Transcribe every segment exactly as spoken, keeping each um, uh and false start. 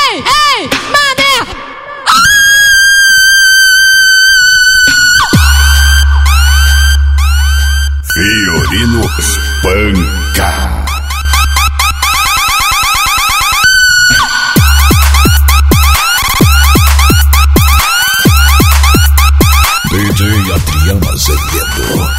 Ei, ei, mané! Fiorino espanca. D J Adriano Azevedo.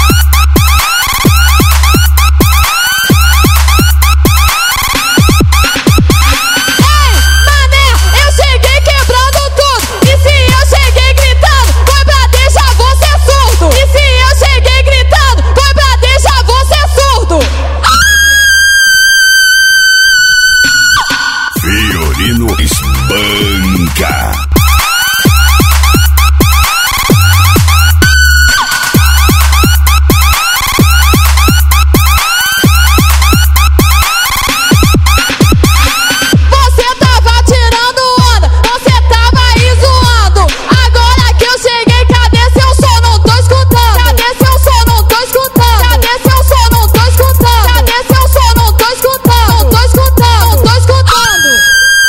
Fiorino espanca. Você tava tirando onda, você tava aí zoando. Agora que eu cheguei, cadê seu som? Não tô escutando. Cadê seu som? Não tô escutando. Cadê seu som? Não tô escutando. Cadê seu som? Não tô escutando. Não tô escutando. Não tô escutando.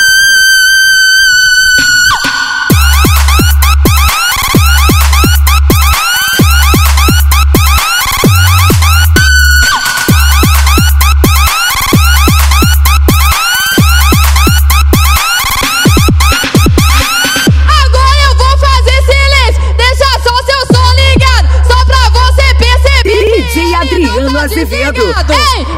Agora eu vou fazer silêncio, deixa só seu som ligado, só pra você perceber. D J Adriano Azevedo. Ei,